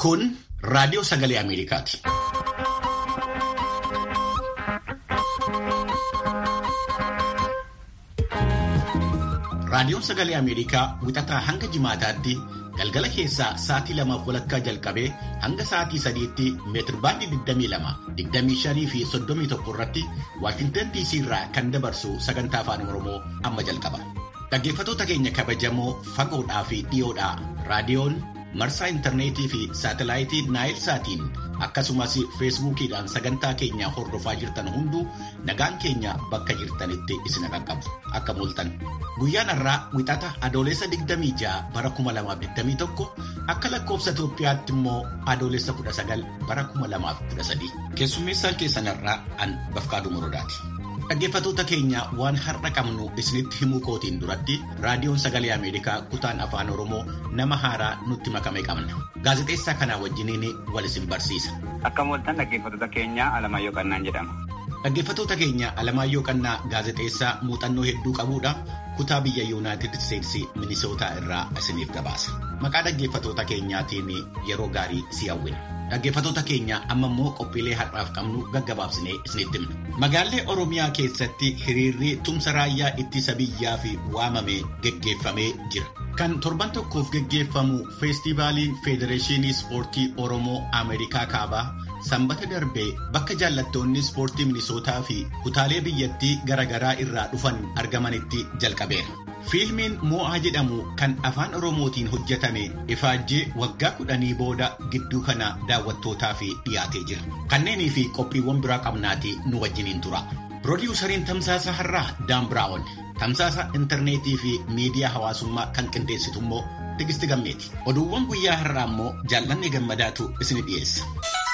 Kun Raadiyoo Sagalee Ameerikaati. Raadiyoon Sagalee Ameerikaa wixataa hanga jimaataatti galgala keessaa sa'aatii 2:00 jalqabee hanga sa'aatii 3:00 meetirbaandii 22, 25 fi 31 irratti Waashingtan DC irraa kan dabarsu sagantaa afaan Oromoo amma jalqaba. Dhaggeeffattoota keenya kabajamoo fagoodhaa fi dhiyoodhaa raadiyoon marsaa intarneetii fi saatalaayitii Naayil Saatiin akkasumas feesbuukiidhaan sagantaa keenya hordofaa jirtan hunduu nagaan keenya bakka jirtanitti isin qaqqabu akka mul'atan. Guyyaan har'aa wixata adoolessa 26 bara 2021 akka lakkoofsa Itoophiyaatti immoo adoolessa 19 bara 2013 keessummeessaan keessan har'aa an Bafqaaduu Morodaati. Dhaggeeffattoota keenya waan har'a qabnu isinitti himuu kootiin duratti raadiyoon Sagalee Ameerikaa kutaan afaan Oromoo nama haaraa nutti makame qabna. Gaazexeessaa kanaa wajjiniin wal isin barsiisa. Akka mul'atan dhaggeeffattoota keenya Alamaayyoo Qannaan jedhama. Dhaggeeffattoota keenya Alamaayyoo Qannaa gaazexeessaa muuxannoo hedduu qabuudha. Kutaa biyya Yuunaayitid Isteetsi Minisootaa irraa isiniif gabaasa. Maqaa dhaggeeffattoota keenyaatiin yeroo gaarii si hawwina. Dhaggeeffattoota keenya amma immoo qophiilee har'aaf qabnu gaggabaabsinee isinitti himna. Magaalee Oromiyaa keessatti hiriirri tumsa raayyaa ittisa biyyaa fi waamamee geggeeffamee jira. Kan torban tokkoof geggeeffamu feestivaaliin Federeeshinii Ispoortii Oromoo Ameerikaa Kaabaa sanbata darbee bakka jaallattoonni ispoortii Minisootaa fi kutaalee biyyattii garaagaraa irraa dhufan argamanitti jalqabeera. Fiilmiin Mo'aa jedhamu kan afaan Oromootiin hojjetame ifaajjee waggaa 10 booda gidduu kana daawwattootaaf dhiyaatee jira. Kanneenii fi qophiiwwan biraa qabnaati nu wajjiniin tura. Piroodyuusariin tamsaasa har'aa Daan Biraawon, tamsaasa intarneetii fi miidiyaa hawaasummaa kan qindeessitu immoo Tigisti Gammeeti. Oduuwwan guyyaa har'aa immoo Jaallanni Gammadaatu isin dhiyeessa.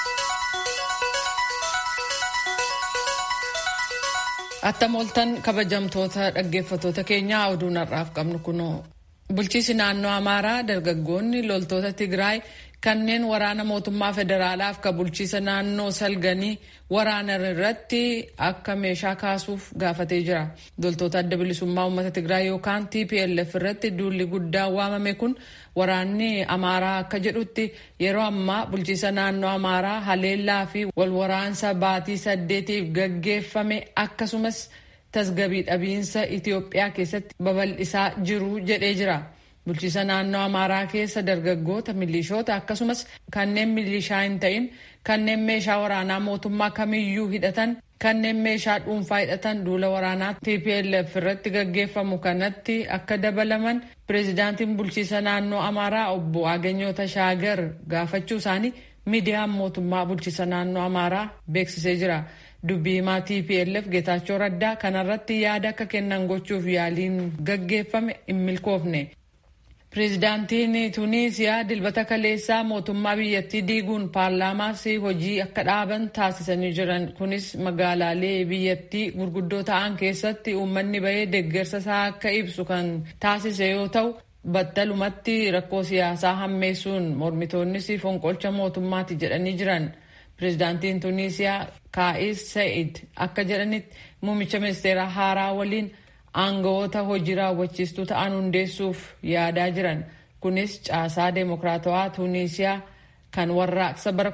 Attam ooltan kabajamtoota dhaggeeffattoota keenyaa oduun har'aaf qabnu kunoo. Bulchiinsi naannoo Amaaraa dargaggoonni loltoota Tigraay kanneen waraana mootummaa federaalaaf ka bulchiinsa naannoo salganii waraanan irratti akka meeshaa kaasuuf gaafatee jira. Loltoota adda bilisummaa uummata Tigraay yookaan TPLF irratti duulli guddaan waamame kun waraanni Amaaraa akka jedhutti yeroo ammaa bulchiinsa naannoo Amaaraa haleellaa fi walwaraansa baatii 8 gaggeeffame akkasumas tasgabbii dhabiinsa Itoophiyaa keessatti babal'isaa jiru jedhee jira. Bulchiinsa naannoo Amaaraa keessa dargaggoota, milishoota akkasumas kanneen milishaa hin ta'in, kanneen meeshaa waraanaa mootummaa kamiyyuu hidhatan, kanneen meeshaa dhuunfaa hidhatan duula waraanaa TPLF irratti gaggeeffamu kanatti akka dabalaman pireezidaantiin bulchiinsa naannoo Amaaraa obbo Aganyoo Tashaagar gaafachuu isaanii miidiyaan mootummaa bulchiinsa naannoo Amaaraa beeksisee jira. Dubbii himaa TPLF Geetaachoo Raddaa kanarratti yaada akka kennan gochuuf yaaliin gaggeeffame hin milkoofne. Pireezidaantiin Tuniisiyaa dilbata kaleessaa mootummaa biyyattii diiguun paarlaamaas hojii akka dhaaban taasisanii jiran. Kunis magaalaalee biyyattii gurguddoo ta'an keessatti uummanni bahee deeggarsa isaa akka ibsu kan taasise yoo ta'u, battalumatti rakkoo siyaasaa hammeessuun mormitoonnis fonqolcha mootummaati jedhanii jiran. Pireezidaantiin Tuniisiyaa Kaa'is Sa'id akka jedhanitti muummicha ministeeraa haaraa waliin aangawoota hojii raawwachiistuu ta'an hundeessuuf yaadaa jiran. Kunis caasaa deemokiraatawaa Tuniisiyaa kan warraaqsa bara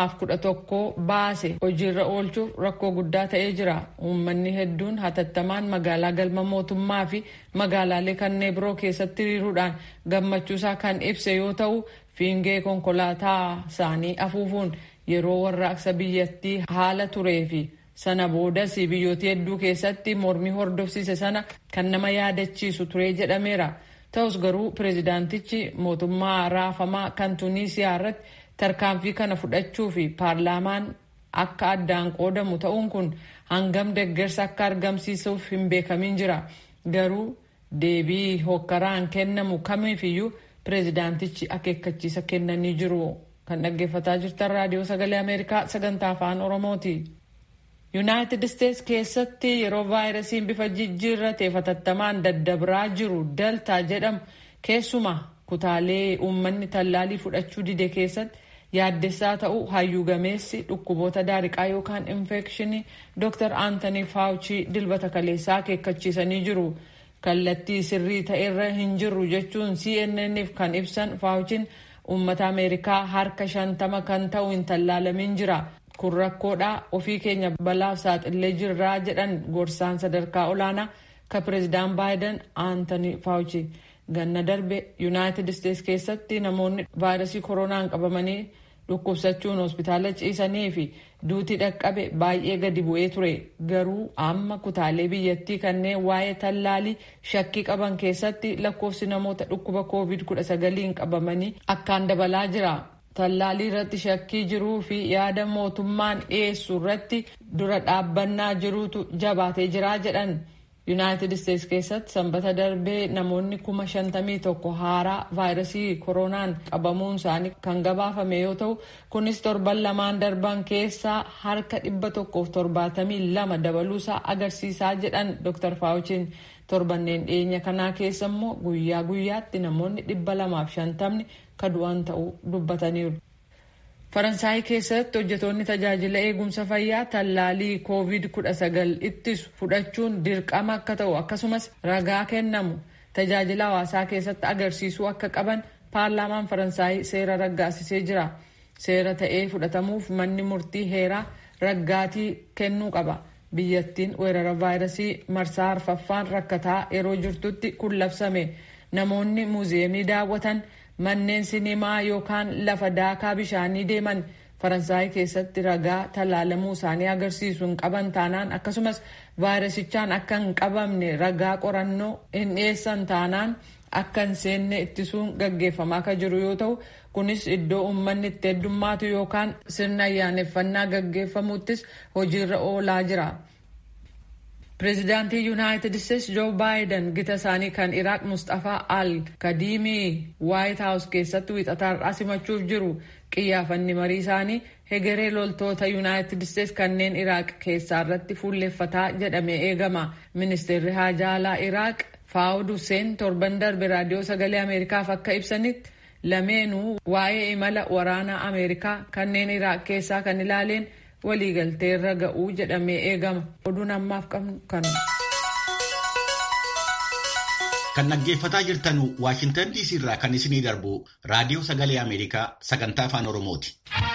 2011 baase hojiirra oolchuuf rakkoo guddaa ta'ee jira. Uummanni hedduun hatattamaan magaalaa galma mootummaa fi magaalaalee kanneen biroo keessatti hiriiruudhaan gammachuusaa kan ibse yoo ta'u, fiingee konkolaataa isaanii afuufuun yeroo warraaqsa biyyattii haala turee fi sana boodas biyyoota hedduu keessatti mormii hordofsiise sana kan nama yaadachiisu ture jedhameera. Ta'us garuu pireezidaantichi mootummaa raafamaa kan Tuniisiyaa irratti tarkaanfii kana fudhachuu fi paarlaamaan akka addaan qoodamu ta'uun kun hangam deeggarsa akka argamsiisuuf hin beekamin jira. Garuu deebii hokkaraan kennamu kamiifiyyuu pireezidaantichi akeekkachiisa kennanii jiru. Kan dhaggeeffataa jirtan raadiyoo Sagalee Ameerikaa sagantaa afaan Oromooti. Yuunaayitid Isteetsi keessatti yeroo vaayirasiin bifa jijjiirratee hatattamaan daddabraa jiru Deltaa jedhamu keessumaa kutaalee uummanni tallaalii fudhachuu dide keessatti yaaddessaa ta'uu hayyuu gameessi dhukkuboota daariqaa yookaan infekshinii Dr. Anthony Fauci dilbata kaleessaa akeekkachiisanii jiru. Kallattii sirrii ta'erra hin jirru jechuun CNN'if kan ibsan Fauciin uummata Ameerikaa harka 50 kan ta'u hin tallaalamin jira. Kun rakkoodha, ofii keenya balaaf saaxilee jirraa jedhan gorsaan sadarkaa olaanaa ka pireezidaan Baayiden Aantanii Faawuchi. Ganna darbe Yuunaayitid Isteets keessatti namoonni vaayirasii koronaan qabamanii dhukkubsachuun hospitaala ciisanii fi duutii dhaqqabe baay'ee gadi bu'ee ture. Garuu amma kutaalee biyyattii kanneen waa'ee tallaalii shakkii qaban keessatti lakkoofsi namoota dhukkuba COVID-19 qabamanii akkaan dabalaa jira. Tallaalii irratti shakkii jiruu fi yaada mootummaan dhiyeessu irratti dura dhaabbannaa jiruutu jabaatee jira jedhan. Yuunaayitid Isteets keessatti sanbata darbee namoonni 51,000 haaraa vaayirasii koronaan qabamuun isaanii kan gabaafame yoo ta'u, kunis torban lamaan darban keessaa harka 172 dabaluusaa agarsiisaa jedhan Dr. Faawuchiin. Torbanneen dhiyeenya kanaa keessa immoo guyyaa guyyaatti namoonni 250 ka du'an ta'uu dubbataniiru. Faransaay keessatti hojjetoonni tajaajila eegumsa fayyaa tallaalii COVID-19 ittisu fudhachuun dirqama akka ta'u akkasumas ragaa kennamu tajaajila hawaasaa keessatti agarsiisuu akka qaban paarlaamaan Faransaay seera raggaasisee jira. Seera ta'ee fudhatamuuf manni murtii heeraa raggaatii kennuu qaba. Biyyattiin weerara vaayirasii marsaa arfaffaan rakkataa yeroo jirtutti kun labsame. Namoonni muuziyeemii daawwatan, manneen sinimaa yookaan lafa daakaa bishaanii deeman Faransaay keessatti ragaa tallaalamuu isaanii agarsiisu hin qaban taanaan akkasumas vaayirasichaan akka hin qabamne ragaa qorannoo hin dhiyeessan taanaan akka hin seenne ittisuun gaggeeffamaa akka jiru yoo ta'u, kunis iddoo uummanni itti heddummaatu yookaan sirna ayyaaneffannaa gaggeeffamuttis hojiirra oolaa jira. Pireezidaantii Yuunaayitid Isteets Joo Baayiden gita isaanii kan Iraaq Mustafaa Al-Kadiimii Waayit Haawus keessatti wiixataarraa simachuuf jiru. Qiyyaafanni marii isaanii hegeree loltoota Yuunaayitid Isteets kanneen Iraaq keessaa irratti fuulleffataa jedhamee eegama. Ministeerri haajaa alaa Iraaq Faawud Hussein torban darbe raadiyoo sagalee Ameerikaaf akka ibsanitti lameenuu waa'ee imala waraanaa Ameerikaa kanneen Iraaq keessaa kan ilaaleen waliigaltee irra ga'uu jedhamee eegama. Oduun ammaaf qabnu kanuma. Kan dhaggeeffataa jirtan Waashintan DC irraa kan isinii darbu raadiyoo sagalee Ameerikaa sagantaa afaan Oromooti.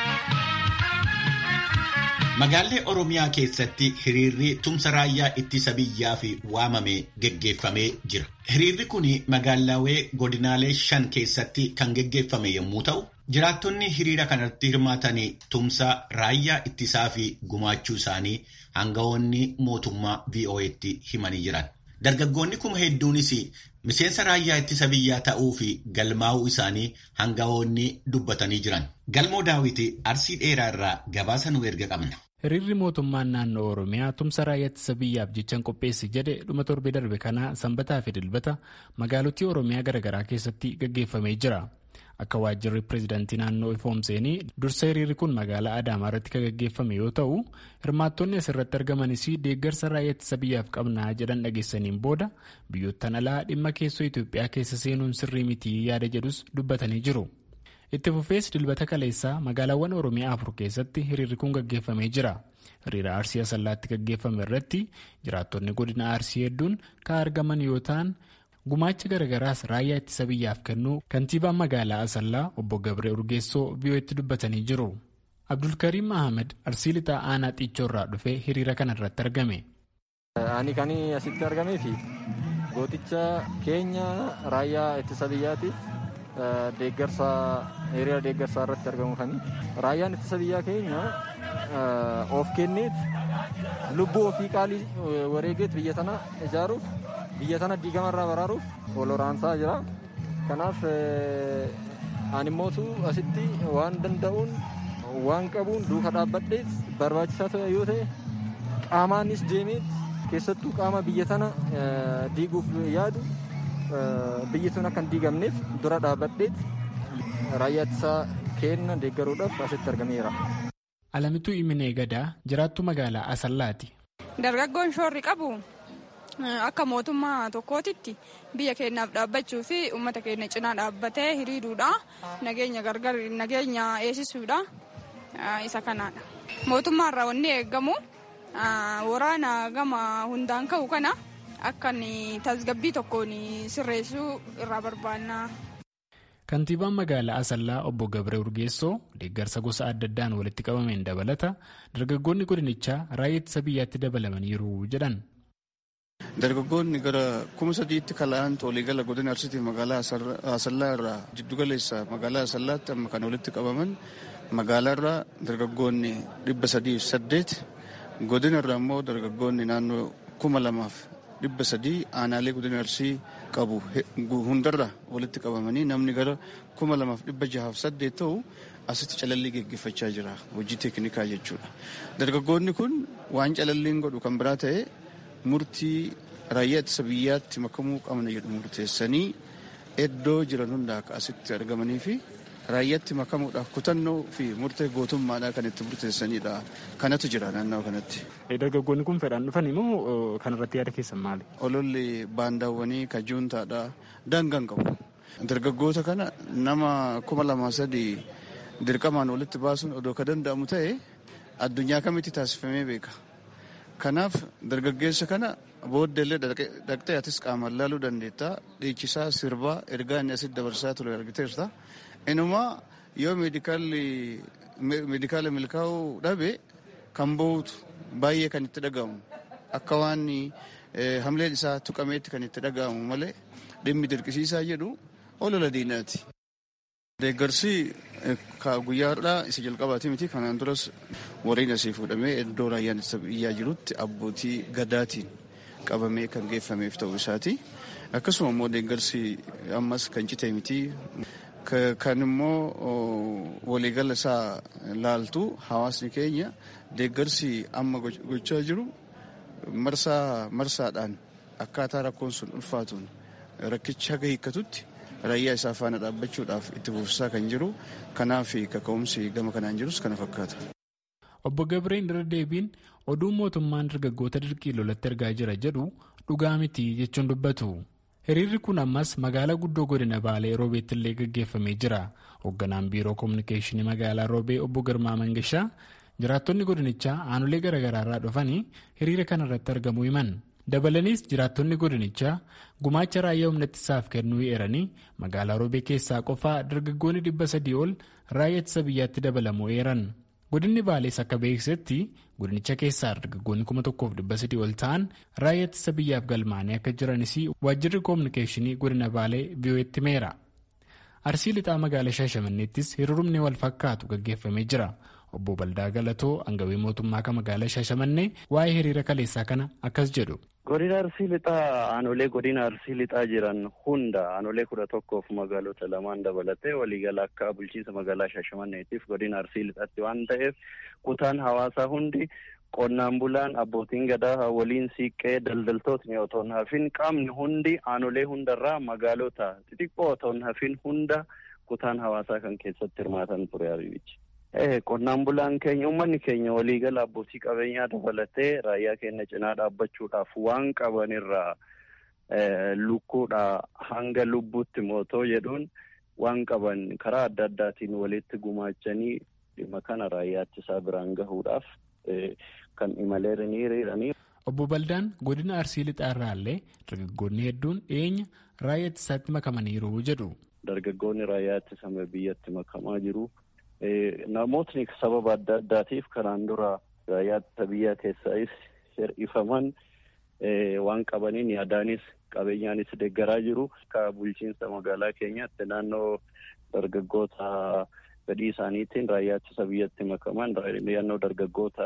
Magaalee Oromiyaa keessatti hiriirri tumsa raayyaa ittisa biyyaa fi waamame geggeeffamee jira. Hiriirri kun magaalaawwan godinaalee 5 keessatti kan geggeeffame yommuu ta'u, jiraattonni hiriira kanatti hirmaatanii tumsa raayyaa ittisaa fi gumaachuu isaanii aangawoonni mootummaa VOA'tti himanii jiran. Dargaggoonni kuma hedduunis miseensa raayyaa ittisa biyyaa ta'uu fi galmaa'uu isaanii aangawoonni dubbatanii jiran. Galmoo Daawiti Arsii Dheeraa irraa gabaasa nu erga qabna. Hiriirri mootummaan naannoo Oromiyaa tumsa raayyaa ittisa biyyaaf jechaan qopheesse jedhe dhuma torbee darbe kana sanbataa fi dilbata magaalotii Oromiyaa garaagaraa keessatti gaggeeffamee jira. Akka waajjirri pireezidaantii naannoo ifoomseenii dursa hiriirri kun magaalaa Adaamaa irratti kan gaggeeffame yoo ta'u, hirmaattonni asirratti argamanis deeggarsa raayyaa ittisa biyyaaf qabnaa jedhan dhageessaniin booda biyyoottan alaa dhimma keessoo Itoophiyaa keessa seenuun sirrii miti yaada jedhus dubbatanii jiru. Itti fufees dilbata kaleessaa magaalaawwan Oromiyaa 4 keessatti hiriirri kun gaggeeffamee jira. Hiriira Arsii Asallaatti gaggeeffame irratti jiraattonni godina Arsii hedduun kan argaman yoo ta'an, gumaacha garagaraas raayyaa ittisa biyyaaf kennuu kantiibaan magaalaa Asallaa obbo Gabree Urgeessoo VOA'tti dubbatanii jiru. Abdulkariim Ahmed Arsii lixaa aanaa Xiichoorraa dhufee hiriira kana irratti argame. Ani kan asitti argamee fi gooticha keenya raayyaa ittisa biyyaatiif hiriira deeggarsaa irratti argamu kan raayyaan ittisa biyyaa keenya of kenneet lubbuu ofii qaalii wareegeet biyya tana ijaaruuf biyya tana diigamarraa baraaruuf waloraansaa jira. Kanaaf animmootu asitti waan danda'uun waan qabuun duuka dhaabbadheet barbaachisaa ta'e yoo ta'e qaamaanis deemeet keessattuu qaama biyya tana diiguuf yaadu biyyi tun akka hin diigamneef dura dhaabbadheet raayyaa ittisaa keenya deeggaruudhaaf asitti argameera. Alamituu Iminee Gadaa jiraattu magaalaa Asallaati. Dargaggoon shoorri qabu akka mootummaa tokkootitti biyya keenyaaf dhaabbachuu fi uummata keenya cinaa dhaabbatee hiriiruudha. Nageenya eegsisuudha. Isa kanaadha. Mootummaarraa wanni eegamu waraana gama hundaan ka'u kana akka tasgabbii tokkoon sirreessuu irraa barbaanna. Kantiibaan magaalaa Asallaa obbo Gabree Urgeessoo deeggarsa gosa adda addaan walitti qabameen dabalata dargaggoonni godinichaa raayyaa ittisa biyyaatti dabalamaniiru jedhan. Dargaggoonni gara 3,000tti kala'an waliigala godina Arsiitiif magaalaa Asallaa irraa jiddugaleessa magaalaa Asallaatti amma kan walitti qabaman magaalaa irraa dargaggoonni 308 godina irraa immoo dargaggoonni naannoo 2,300 aanaalee godina Arsii qabu hundarra walitti qabamanii namni gara 2,608 ta'u asitti calallii geggeeffachaa jira hojii teeknikaa jechuudha. Dargaggoonni kun waan calalliin godhu kan biraa ta'e murtii raayyaa ittisa biyyaatti makamuu qabna jedhu murteessanii iddoo jiran hundaa akka asitti argamanii fi raayyaatti makamuudhaaf kutannoo fi murtee gootummaadhaa kan itti murteessanidha. Kanatu jira naannoo kanatti. Dargaggoonni kun fedhaan dhufanii moo kanarratti yaada keessan maali? Ololli baandaawwanii kajuuntaadha daangaan qabu. Dargaggoota kana nama 2,300 dirqamaan walitti baasuun odoo ka danda'amu ta'e addunyaa kamitti taasifamee beeka. Kanaaf dargaggeessa kana booddeellee dhaqxee atis qaamaan laaluu dandeetta. Dhiichisaa sirbaa ergaa inni asitti dabarsaa ture argiteerta. Inumaa yoo meedikaala milkaa'uu dhabe kan bo'uutu baay'ee kan itti dhagahamu akka waan hamleen isaa tuqameetti kan itti dhagahamu malee dhimmi dirqisiisaa jedhu olola diinaati. Deeggarsi guyyaadhaa isa jalqabaati miti. Kanaan duras wariin asii fuudhamee iddoo raayyaan ittisa biyyaa jirutti abbootii gadaatiin qabamee kan geeffameef ta'uu isaati. Akkasuma immoo deeggarsi ammas kan citee miti. Kan immoo waliigala isaa laaltu hawaasni keenya deeggarsi amma gochaa jiru marsaadhaan akkaataa rakkoon sun ulfaatuun rakkicha haga hiikkatutti raayyaa isaa faana dhaabbachuudhaaf itti fufsiisaa kan jiru. Kanaaf kaka'umsi gama kanaan jirus kana fakkaata. Obbo Gabreen irra deebiin oduu mootummaan dargaggoota dirqii lolatti ergaa jira jedhu dhugaa miti jechuun dubbatu. Hiriirri kun ammas magaalaa guddoo godina Baalee Roobeetti illee gaggeeffamee jira. Hoogganaan biiroo koominikeeshinii magaalaa Roobee obbo Girmaa Mangashaa jiraattonni godinichaa aanolee garaagaraa irraa dhufanii hiriira kana irratti argamuu himan. Dabalaniis jiraattonni godinichaa gumaacha raayyaa humna ittisaaf kennuu eeranii magaalaa Roobee keessaa qofaa dargaggoonni 300 ol raayyaa ittisa biyyaatti dabalamuu eeran. Godinni Baalees akka beeksisetti godinicha keessaa dargaggoonni 1,300 ol ta'an raayyaa ittisa biyyaaf galmaanii akka jiranis waajjirri koominikeeshinii godina Baalee VOA'tti himeera. Arsii lixaa magaalaa Shaashamanneettis hiriirumni wal fakkaatu gaggeeffamee jira. Obbo Baldaa Galatoo aangawii mootummaa kan magaalaa Shaashamannee waa'ee hiriira kaleessaa kana akkas jedhu. Godina Arsii lixaa aanolee godina Arsii lixaa jiran hunda aanolee 11 fi magaalota 2 dabalatee waliigala akka bulchiinsa magaalaa Shaashamanneetiif godina Arsii lixaatti waan ta'eef kutaan hawaasaa hundi qonnaan bulaan abbootiin gadaa waliin siiqqee daldaltootni otoo hin hafin qaamni hundi aanolee hundarraa magaalota xixiqqoo otoo hin hafin hunda kutaan hawaasaa kan keessatti hirmaatan ture ariibichi. Qonnaan bulaan keenya uummanni keenya waliigala abbootii qabeenyaa dabalatee raayyaa keenya cinaa dhaabbachuudhaaf waan qabanirraa lukkuudha hanga lubbuutti mootoo jedhuun waan qaban karaa adda addaatiin walitti gumaachanii dhimma kana raayyaa ittisaa biraan gahuudhaaf kan imaleeranii hiriiranii. Obbo Baldaan godina Arsii lixaa irraallee dargaggoonni hedduun dhiyeenya raayyaa ittisaatti makamaniiru jedhu. Dargaggoonni raayyaa ittisa biyyatti makamaa jiru. Namootni sababa adda addaatiif kanaan dura raayyaa ittisa biyyaa keessaayis hir'ifaman waan qabaniin yaadaanis qabeenyaanis deeggaraa jiru. Akka bulchiinsa magaalaa keenyaatti naannoo dargaggoota fedhii isaaniitiin raayyaa ittisa biyyatti makaman naannoo dargaggoota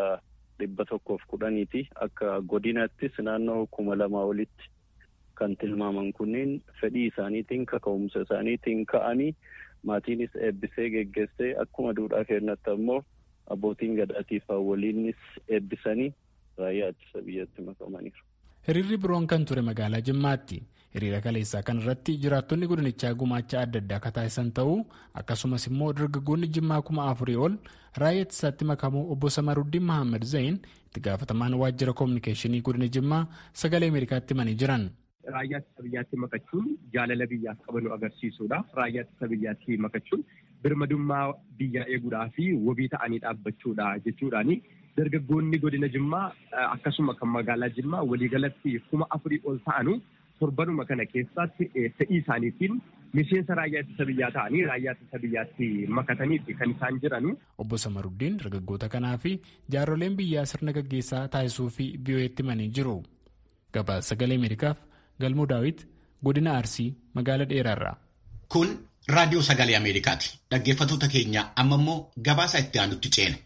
110ti. Akka godinattis naannoo 2,000 olitti kan tilmaaman kunniin fedhii isaaniitiin kaka'umsa isaaniitiin ka'anii maatiinis eebbisee geggeessee akkuma duudhaa keenyatti ammoo abbootiin gadaatiif waliinis eebbisanii raayyaa ittisa biyyatti makamaniiru. Hiriirri biroon kan ture magaalaa Jimmaatti. Hiriira kaleessaa kan irratti jiraattonni godinichaa gumaacha adda addaa akka taasisan ta'uu akkasumas immoo dargaggoonni Jimmaa 4,000 ol raayyaa ittisaatti makamuu obbo Samaruddin Mahammad Zayin itti gaafatamaan waajjira koominikeeshinii godina Jimmaa sagalee Ameerikaatti himanii jiran. Raayyaa ittisa biyyaatti makachuun jaalala biyyaaf qabanu agarsiisuudha. Raayyaa ittisa biyyaatti makachuun birmadummaa biyyaa eeguudhaa fi wabii ta'anii dhaabbachuudha jechuudhaani. Dargaggoonni godina Jimmaa akkasuma kan magaalaa Jimmaa waliigalatti 4,000 ol ta'anu torbanuma kana keessatti fedhii isaaniitiin miseensa raayyaa ittisa biyyaa ta'anii raayyaa ittisa biyyaatti makataniiti kan isaan jiranu. Obbo Samaruddin dargaggoota kanaa fi jaarsoleen biyyaa sirna gaggeessaa taasisuu fi biyyooti himanii jiru. Gabaasa Sagalee Ameerikaaf Galmoo Daawit godina Arsii magaalaa Dheeraarraa. Kun raadiyoo Sagalee Ameerikaati. Dhaggeeffattoota keenya amma immoo gabaasa itti aanutti ceena.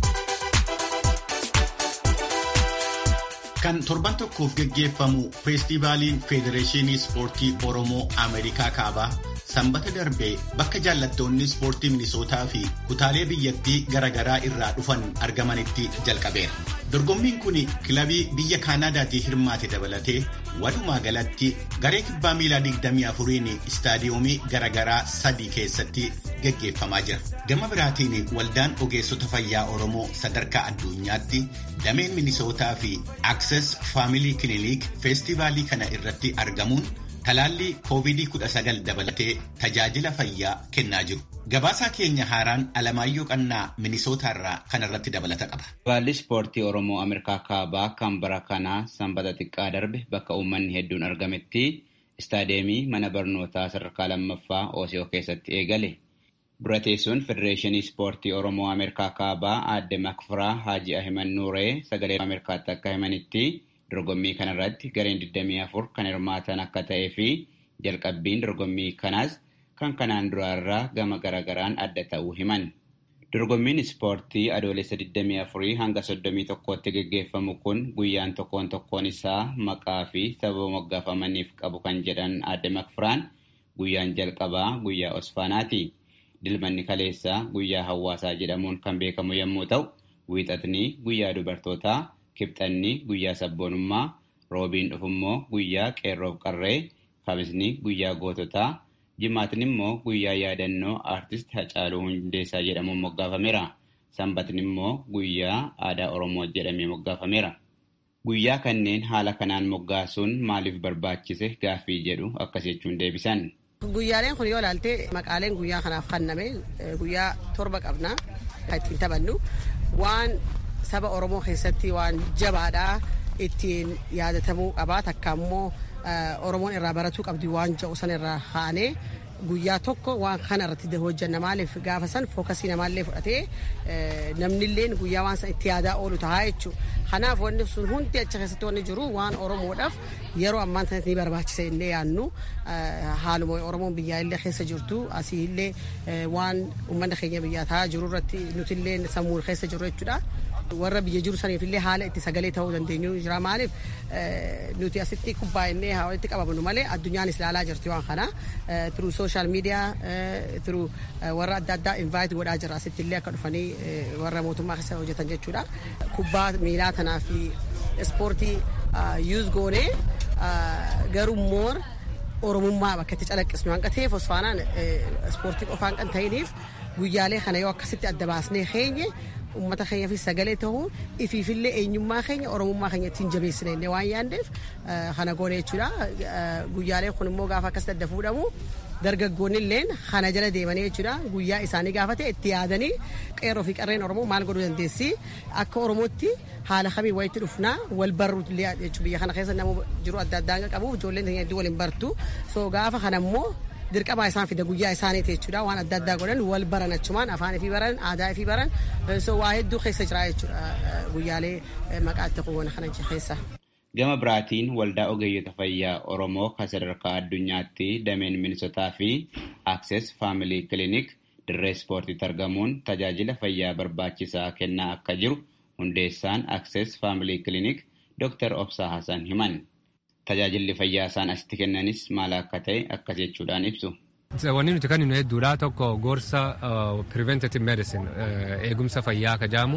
Kan torban tokkoof geggeeffamu feestivaaliin Federeeshinii Ispoortii Oromoo Ameerikaa Kaabaa sanbata darbee bakka jaallattoonni ispoortii Minisootaa fi kutaalee biyyattii garaagaraa irraa dhufan argamanitti jalqabeera. Dorgommiin kun kilabii biyya Kaanaadaatii hirmaate dabalatee walumaa galatti garee kubbaa miilaa 24 istaadiyoomii garaagaraa 3 keessatti geggeeffamaa jira. Gama biraatiin waldaan ogeessota fayyaa Oromoo sadarkaa addunyaatti dameen Minisootaa fi Access Family Clinic feestivaalii kana irratti argamuun talaallii COVID-19 dabalatee tajaajila fayyaa kennaa jiru. Gabaasaa keenya haaraan Alamaayyoo Qannaa Minisootaarraa kanarratti dabalata qaba. Feestivaalli ispoortii Oromoo Ameerikaa Kaabaa kan bara kanaa sanbata xiqqaa darbe bakka uummanni hedduun argametti istaadiyeemii mana barnootaa sadarkaa lammaffaa OSO keessatti eegale. Dura teessuun Federeeshinii Ispoortii Oromoo Ameerikaa Kaabaa aadde Makfiraa Haaji Ahimad Nuuree sagalee Ameerikaatti akka himanitti dorgommii kanarratti gareen 24 kan hirmaatan akka ta'ee fi jalqabbiin dorgommii kanaas kan kanaan duraarraa gama garagaraan adda ta'uu himan. Dorgommiin ispoortii adoolessa 24 hanga 31tti geggeeffamu kun guyyaan tokkoon isaa maqaa fi sababa moggaafamaniif qabu kan jedhan aadde Makfiraan guyyaan jalqabaa guyyaa Osfaanaati. Dilmanni kaleessaa guyyaa hawaasaa jedhamuun kan beekamu yommuu ta'u, wiixatni guyyaa dubartootaa, kibxanni guyyaa sabboonummaa, roobiin dhufummoo guyyaa qeerroof qarree, kamisni guyyaa goototaa, jimaatni immoo guyyaa yaadannoo aartist Hacaaluu Hundeessaa jedhamuun moggaafameera. Sanbatni immoo guyyaa aadaa Oromoo jedhamee moggaafameera. Guyyaa kanneen haala kanaan moggaasuun maaliif barbaachise gaaffii jedhu akkas jechuun deebisan. Guyyaaleen kun yoo ilaalte maqaaleen guyyaa kanaaf kenname guyyaa 7 qabna kan ittiin taphannu waan saba Oromoo keessatti waan jabaadhaa ittiin yaadatamuu qaba takka immoo Oromoon irraa baratuu qabdi waan jedhu san irraa haanee guyyaa tokko waan kana irratti hojjanna maaliif gaafa san fookasii namaallee fudhatee namnilleen guyyaa waan san itti yaadaa oolu ta'a jechuudha. Kanaaf wanni sun hundi achi keessatti wanni jiru waan Oromoodhaaf yeroo ammaan sanatti ni barbaachisa illee yaannu haaluma Oromoon biyyaa illee keessa jirtu asii illee waan uummanni keenya biyyaa taa'aa jiru irratti nuti illee sammuu keessa jiru jechuudha. Warra biyya jiru saniif illee haala itti sagalee ta'uu dandeenyu jira maaliif nuti asitti kubbaa innee walitti qabamnu malee addunyaanis ilaalaa jirti waan kana through social media through warra adda addaa invite godhaa jira asitti illee akka dhufanii warra mootummaa keessa hojjetan jechuudha. Kubbaa miilaa tanaa fi ispoortii use goonee garuu moor Oromummaa bakka itti calaqqisnu waan ta'eef Osfaanaan ispoortii qofaan kan ta'iniif guyyaalee kana yoo akkasitti adda baasnee keenye ummata keenya fi sagalee ta'uu ifiifillee eenyummaa keenya Oromummaa keenya ittiin jabeessine waan yaandeef kana goone jechuudha. Guyyaalee kun immoo gaafa akkasitti adda fuudhamu dargaggoonni illeen kana jala deemanii jechuudha. Guyyaa isaanii gaafa ta'e itti yaadanii qeerroo fi qarreen Oromoo maal godhuu dandeessi akka Oromootti haala kamii wayitti dhufnaa wal barruutu illee jechuudha. Biyya kana keessa nama jiru adda addaa qabu ijoolleen keenya hedduu waliin bartu. So gaafa kana immoo dirqama isaan fida guyyaa isaaniiti jechuudha. Waan adda addaa godhan wal baran achumaan afaan fi baran aadaa fi baran so waa hedduu keessa jira jechuudha guyyaalee maqaatti quwwan kana keessa. Gama biraatiin waldaa ogeeyyota fayyaa Oromoo kan sadarkaa addunyaatti dameen Minisootaa fi Access Family Clinic dirree ispoortiitti argamuun tajaajila fayyaa barbaachisaa kennaa akka jiru hundeessaan Access Family Clinic Dr. Obsaa Hassan himan. Tajaajilli fayyaa isaan asitti kennanis maal akka ta'e akkas jechuudhaan ibsu. Wanni nuti kenninu hedduudha. Tokko gorsa preventative medicine eegumsa fayyaa ka jaamu.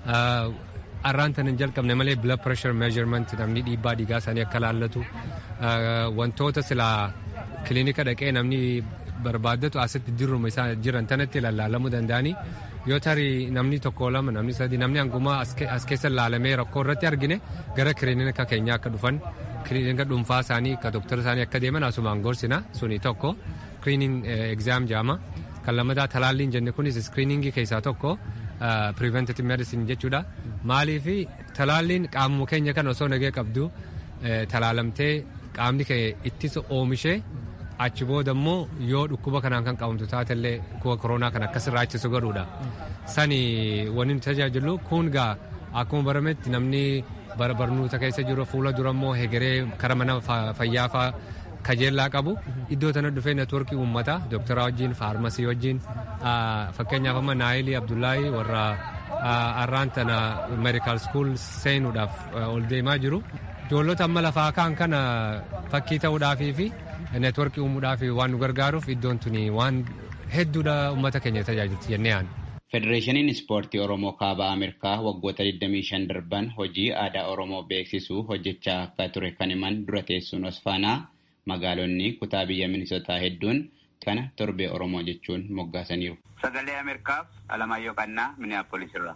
Arraan tan hin jalqabne malee blood pressure measurement namni dhiibbaa dhiigaa isaanii akka laallatu wantoota silaa kilinika dhaqee namni barbaaddatu asitti dirruma isaa jiran tanatti lallaalamuu danda'anii yoo tarii namni tokko lama namni sadii namni hangumaa as keessa laalamee rakkoo irratti argine gara kilinika keenyaa akka dhufan kilinika dhuunfaa isaanii akka doktora isaanii akka deeman asumaan gorsina suni tokko screening exam jaama kan lammataa talaalliin jenne kunis screeningii keessaa tokko preventative medicine jechuudha. Maaliif talaalliin qaamuma keenya kan osoo nagee qabdu talaalamtee qaamni kee ittisa oomishee achi booda immoo yoo dhukkuba kanaan kan qabamtu taatellee dhukkuba koronaa kan akkasirraa ittisu godhuudha. Sani wanni nu tajaajilu kun gaa akkuma barametti namni barnoota keessa jiru fuula dura immoo hegeree kara mana fayyaa fa'aa kajeellaa qabu iddoo tana dhufee networkii uummataa doktara wajjin faarmasii wajjin fakkeenyaaf amma Naayilii Abdullaahi warra arraan tana meedikaal skuul seenuudhaaf ol deemaa jiru. Ijoollota amma lafaa kaan kana fakkii ta'uudhaafii fi networkii uumuudhaaf waan nu gargaaruuf iddoon tuni waan hedduudha uummata keenya tajaajilti jennee yaadna. Federeeshiniin Ispoortii Oromoo Kaaba Ameerikaa waggoota 25 darban hojii aadaa Oromoo beeksisuu hojjechaa akka ture kan himan dura teessuun Osfaanaa magaalonni kutaa biyya Minisootaa hedduun kana torbee Oromoo jechuun moggaasaniiru. Sagalee Ameerikaaf Alamaayyoo Qannaa Minneapolis irraa.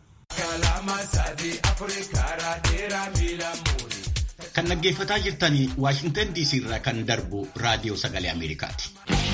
Kan dhaggeeffataa jirtanii Waashingtan DC irraa kan darbu raadiyoo Sagalee Ameerikaati.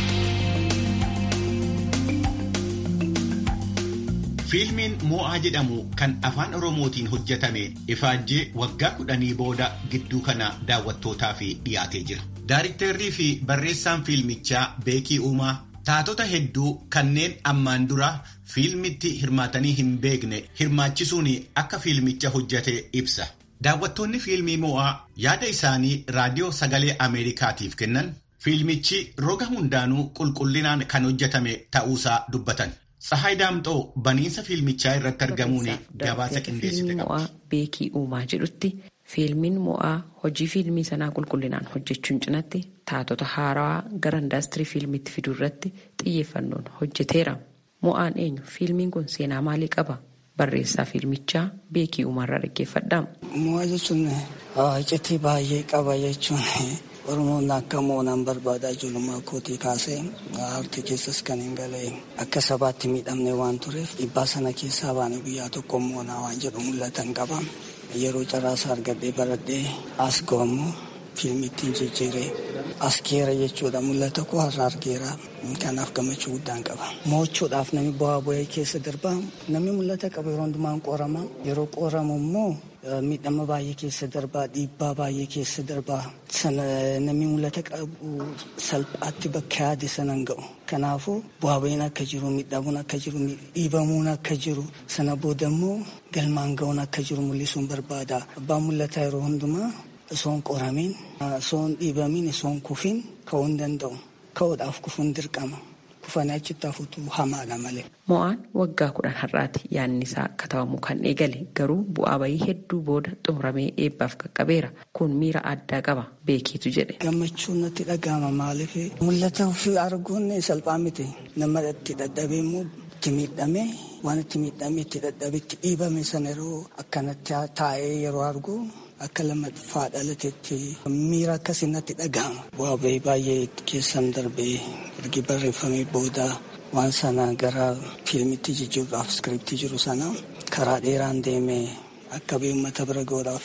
Fiilmiin Mo'aa jedhamu kan afaan Oromootiin hojjetame ifaajjee waggaa 10 booda gidduu kana daawwattootaaf dhiyaatee jira. Daariktarrii fi barreessaan fiilmichaa Beekii Uumaa taatota hedduu kanneen ammaan dura fiilmitti hirmaatanii hin beekne hirmaachisuun akka fiilmicha hojjete ibsa. Daawwattoonni fiilmii Mo'aa yaada isaanii raadiyoo Sagalee Ameerikaatiif kennan fiilmichi roga hundaanuu qulqullinaan kan hojjetame ta'uusaa dubbatan. Tsahaay Daamxoo baniinsa fiilmichaa irratti argamuun gabaasa qindeessite qabdi. Mo'aa Beekii Uumaa jedhutti fiilmiin Mo'aa hojii fiilmii sanaa qulqullinaan hojjechuun cinatti taatota haarawaa gara indaastirii fiilmiitti fiduu irratti xiyyeeffannoon hojjeteera. Mo'aan eenyu? Fiilmiin kun seenaa maalii qaba? Barreessaa fiilmichaa Beekii Uumaarraa dhaggeeffadhaa. Mo'aa jechuun iccitii baay'ee qaba jechuun Oromoon akka moonaan barbaadaa ijoollummaa kootii kaasee aartii keessas kan hin galee akka sabaatti miidhamne waan tureef dhibbaa sana keessaa baane guyyaa tokko moonaa waan jedhu mul'atan qaba. Yeroo carraasaa argadhee baradhee as ga'ammoo fiilmittiin jijjiiree as keera jechuudha mul'ata koo har'a argeera. Kanaaf gammachuu guddaan qaba. Mo'achuudhaaf namni bu'aa bu'ee keessa darbaa namni mul'ata qaba yeroo hundumaan qorama. Yeroo qoramu immoo miidhama baay'ee keessa darbaa dhiibbaa baay'ee keessa darbaa sana namni mul'ata qabu salphaatti bakka yaade sanan ga'u. Kanaafuu bu'aa bu'een akka jiru miidhamuun akka jiru dhiibamuun akka jiru sana booda immoo galmaan ga'uun akka jiru mul'isuun barbaada. Abbaan mul'ataa yeroo hundumaa osoon qoramiin osoon dhiibamiin osoon kufiin ka'uu hin danda'u. Ka'uudhaaf kufuun dirqama. Kufanii achitti hafuutu hamaadha malee. Mo'aan waggaa 10 har'aati yaadni isaa akka ta'amu kan eegale garuu bu'aa bayii hedduu booda xumuramee eebbaaf qaqqabeera. Kun miira addaa qaba Beekiitu jedhe. Gammachuun natti dhaga'ama maaliif mul'ata ofii arguun salphaa miti. Nama itti dadhabee immoo itti miidhamee waan itti miidhamee itti dadhabee itti dhiibame sana yeroo akkanatti taa'ee yeroo argu. Akka lammaffaa dhalateetti miira akkasii natti dhaga'ama. Bu'aa bayii baay'ee keessan darbee ergi barreeffamee booda waan sana gara fiilmitti jijjiiruudhaaf iskiriptii jiru sana karaa dheeraan deemee akka uummata bira ga'uudhaaf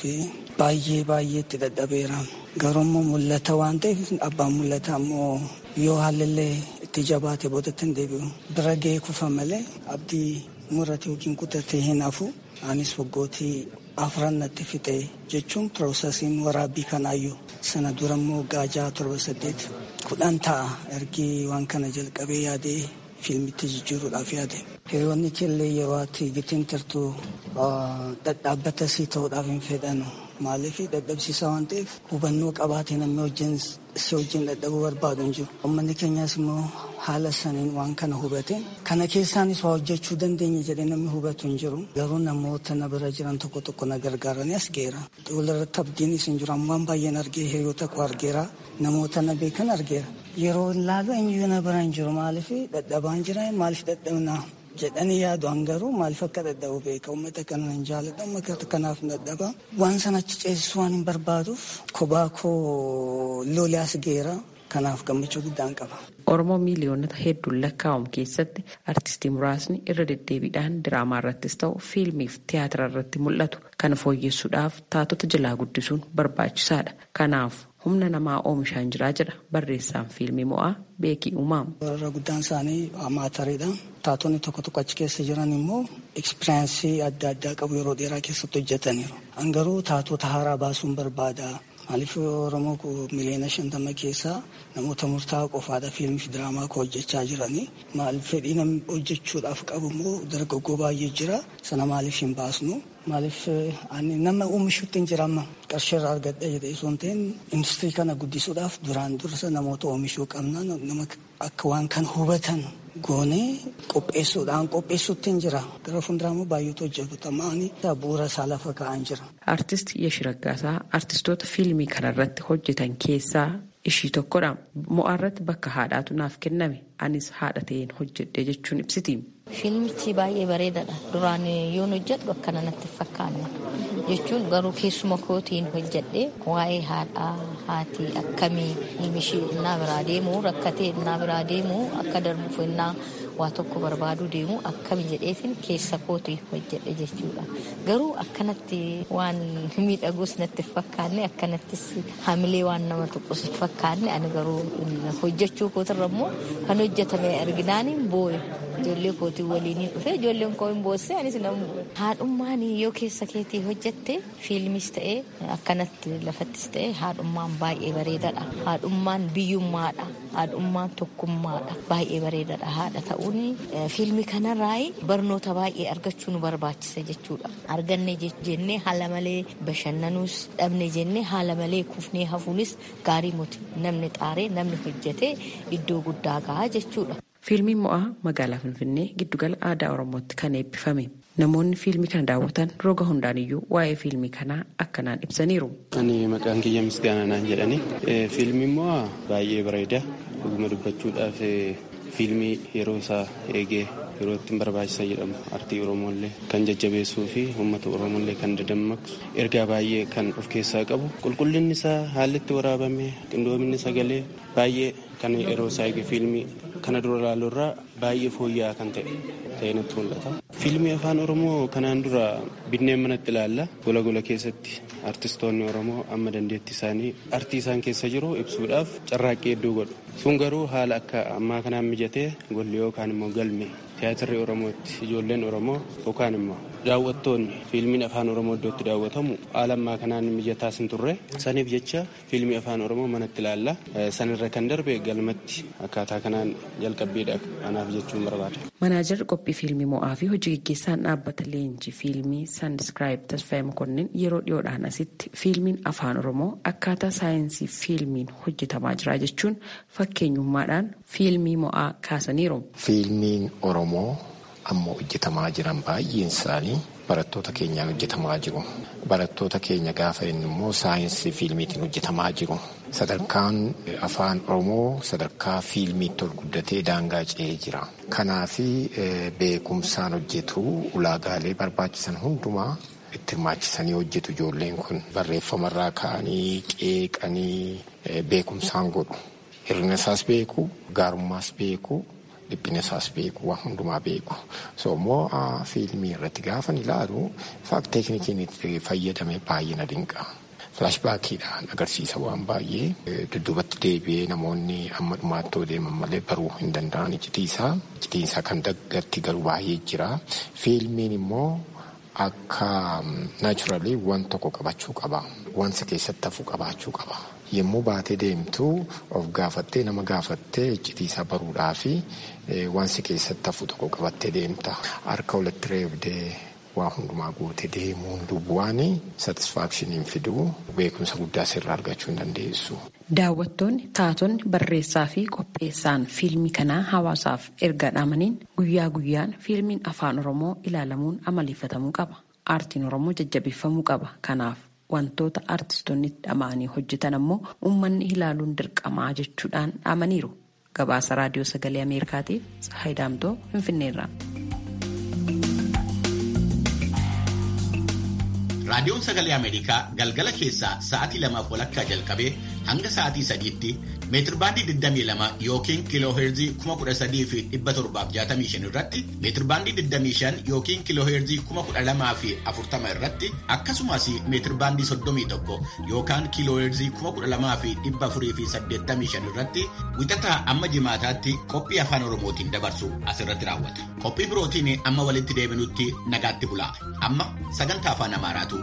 baay'ee itti dadhabeera. Garuu immoo mul'ata waan ta'eef abbaan mul'ataa immoo yoo haalillee itti jabaate boodatti hin deebi'u. Bira ga'ee kufa malee abdii murate yookiin kutatee hin hafu. Anis waggootii 4 natti fixe jechuun piroosesiin waraabbii kanaayyuu sana dura immoo waggaa 6-7-8 ta'a ergi waan kana jalqabee yaadee fiilmitti jijjiiruudhaaf yaade. Hiriyoonni killee yeroo ati gitiin turtu dhadhaabbata sii ta'uudhaaf hin fedhanu. Maaliif dadhabsiisaa waan ta'eef hubannoo qabaatee namni si wajjin dadhabuu barbaadu hin jiru. Uummanni keenyas immoo haala saniin waan kana hubate kana keessaanis waa hojjechuu dandeenya jedhee namni hubatu hin jiru. Garuu namoota na bira jiran tokko na gargaaranii as geera. Walirratti abdiinis hin jiru. Waan baay'een argee hiriyoota koo argeera. Namoota na beekan argeera. Yeroo ilaalu eenyuu na bira hin jiru. Maaliif dadhabaan jira maaliif dadhabnaa jedhanii yaadu garuu maaliif akka dadhabu beeka. Uummata kana hin jaalladha. Uummata kanaaf dadhaba. Waan sana achi ceesisuu waan hin barbaaduuf kophaa koo lolee as geera. Kanaaf gammachuu guddaan qaba. Oromoo miiliyoonota hedduun lakkaa'amu keessatti artistii muraasni irra deddeebiidhaan diraamaa irrattis ta'u fiilmiif tiyaatira irratti mul'atu. Kana fooyyessuudhaaf taatota jalaa guddisuun barbaachisaadha. Kanaaf humna namaa oomishaan jiraa jedha barreessaan fiilmii Mo'aa Beekii Uumaa. Irra guddaan isaanii amaataridha. Taatonni tokko achi keessa jiran immoo ekspiraansii adda addaa qabu yeroo dheeraa keessatti hojjetaniiru. Garuu taatota haaraa baasuun barbaada. Maaliif Oromoo miliyoona 50 keessaa namoota murtaa'aa qofaadha fiilmii fi diraamaa koo hojjechaa jiranii. Maaliif fedhii namni hojjechuudhaaf qabu immoo dargaggoo baay'ee jira. Sana maaliif hin baasnu? Maaliif nama oomishuutti hin jiramma qarshii irraa argadha jedhee osoo hin ta'in industirii kana guddisuudhaaf duraan dursa namoota oomishuu qabna. Nama akka waan kan hubatan goonee qopheessuutti hin jira. Gara fuulduraammoo baay'eetu hojjetamaanii bu'uura isaa lafa kaa'an jira. Artist Yeshi Raggaasaa artistoota fiilmii kanarratti hojjetan keessaa ishii tokkodha. Mo'aa irratti bakka haadhaatu naaf kenname. Anis haadha ta'een hojjedhe jechuun ibsiti. Fiilmichi baay'ee bareedaadha. Duraan yoon hojjedhu akkana natti fakkaanne jechuun garuu keessuma kootiin hojjedhe waa'ee haadhaa haati akkamii ilmishii innaa biraa deemu rakkatee innaa biraa deemu akka darbuuf innaa waa tokko barbaaduu deemu akkami jedheetiin keessa kootii hojjedhe jechuudha. Garuu akkanatti waan miidhaguus natti fakkaanne akkanattis hamilee waan nama tuqus fakkaanne ani garuu hojjechuu kootirra immoo kan hojjetame arginaaniin booye. Ijoollee kootii waliin dhufe ijoolleen koo hin boosse anis namu haadhummaan yoo keessa keetii hojjette fiilmis ta'ee akkanatti lafattis ta'ee haadhummaan baay'ee bareedaadha. Haadhummaan biyyummaadha. Haadhummaan tokkummaadha. Baay'ee bareedaadha. Haadha ta'uun fiilmii kanarraa barnoota baay'ee argachuu nu barbaachisa jechuudha. Arganne jennee haala malee bashannanuus dhabne jennee haala malee kufnee hafuunis gaarii miti. Namni xaaree namni hojjete iddoo guddaa gahaa jechuudha. Fiilmiin Mo'aa magaalaa Finfinnee giddugala aadaa Oromootti kan eebbifame. Namoonni fiilmii kana daawwatan roga hundaaniyyuu waa'ee fiilmii kanaa akkanaan ibsaniiru. Ani maqaan kiyya Misgaanaa naan jedhani. Fiilmiin Mo'aa baay'ee bareeda. Dhuguma dubbachuudhaaf fiilmii yeroo isaa eegee yeroo ittiin barbaachisa jedhamu artii Oromooillee kan jajjabeessuu fi uummata Oromooillee kan dadammaqsu ergaa baay'ee kan of keessaa qabu. Qulqullinni isaa haalli itti waraabame qindoominni sagalee baay'ee kan yeroo isaa eege fiilmii kana dura ilaaluurraa baay'ee fooyya'aa kan ta'e natti mul'ata. Fiilmii afaan Oromoo kanaan dura binneen manatti ilaalla. Gola keessatti artistoonni Oromoo amma dandeettii isaanii artii isaan keessa jiru ibsuudhaaf carraaqqii hedduu godhu. Sun garuu haala akka ammaa kanaan mijatee golli yookaan immoo galme tiyaatirri Oromootti ijoolleen Oromoo yookaan immoo daawwattoonni fiilmiin afaan Oromoo iddootti daawwatamu haala ammaa kanaan mijataas hin turre. Saniif jecha fiilmii afaan Oromoo manatti ilaalla. Sanirra kan darbe galmatti akkaataa kanaan jalqabbiidha anaaf jechuun barbaada. Manaajarri qophii fiilmii Mo'aa fi hojii gaggeessaan dhaabbata leenjii fiilmii Sandiskiraayib Tasfaayee Mokonnin yeroo dhiyoodhaan asitti fiilmiin afaan Oromoo akkaataa saayinsii fiilmiin hojjetamaa jira jechuun fakkeenyummaadhaan fiilmii Mo'aa kaasaniiru. Fiilmiin Oromoo ammoo hojjetamaa jiran baay'een isaanii barattoota keenyaan hojjetamaa jiru. Barattoota keenya gaafa inni immoo saayinsii fiilmiitiin hojjetamaa jiru. Sadarkaan afaan Oromoo sadarkaa fiilmiitti ol guddatee daangaa ce'ee jira. Kanaafi beekumsaan hojjetu ulaagaalee barbaachisan hundumaa itti hirmaachisanii hojjetu ijoolleen kun. Barreeffamarraa ka'anii qeeqanii beekumsaan godhu. Hir'ina isaas beeku, gaarummaas beeku. Dhiphina isaas beeku, waan hundumaa beeku. Immoo fiilmii irratti gaafa ilaalu teeknikiin itti fayyadame baay'ee na dinqa. Filaashbaakiidhaan agarsiisa waan baay'ee dudduubatti deebi'ee namoonni amma dhumaatti deeman malee baruu hin danda'an icitiinsaa kan daggatti garuu baay'ee jira. Fiilmiin immoo akka naachuraalii waan tokko qabachuu qaba. Wansa keessatti hafu qabaachuu qaba. Yommuu baatee deemtu of gaafattee nama gaafattee icitiisaa baruudhaa fi wansi keessatti hafu tokko qabattee deemta. Harka walitti reebdee waa hundumaa guutee deemuun duwwaan satisfaakshiniin fiduu beekumsa guddaa sirraa argachuu hin dandeessu. Daawwattoonni, taatonni, barreessaa fi qopheessaan fiilmii kanaa hawaasaaf erga dhaamaniin guyyaa guyyaan fiilmiin afaan Oromoo ilaalamuun amaleeffatamuu qaba. Aartiin Oromoo jajjabeeffamuu qaba. Kanaaf wantoota artistoonni dhama'anii hojjetan ammoo uummanni ilaaluun dirqamaa jechuudhaan dhaamaniiru. Gabaasa Raadiyoo Sagalee Ameerikaatiif Hayidaamtoo Finfinneerraa. Raadiyoon Sagalee Ameerikaa galgala keessaa sa'aatii 2:00 jalqabee hanga sa'aatii 3tti meetirbaandii 22 yookiin kiilooheerzii 13,765 irratti meetirbaandii 25 yookiin kiilooheerzii 12,040 irratti akkasumas meetirbaandii 31 yookaan kiilooheerzii 12,485 irratti wixataa amma jimaataatti qophii afaan Oromootiin dabarsu asirratti raawwata. Qophii birootiin amma walitti deebinutti nagaatti bulaa. Amma sagantaa afaan Amaaraatu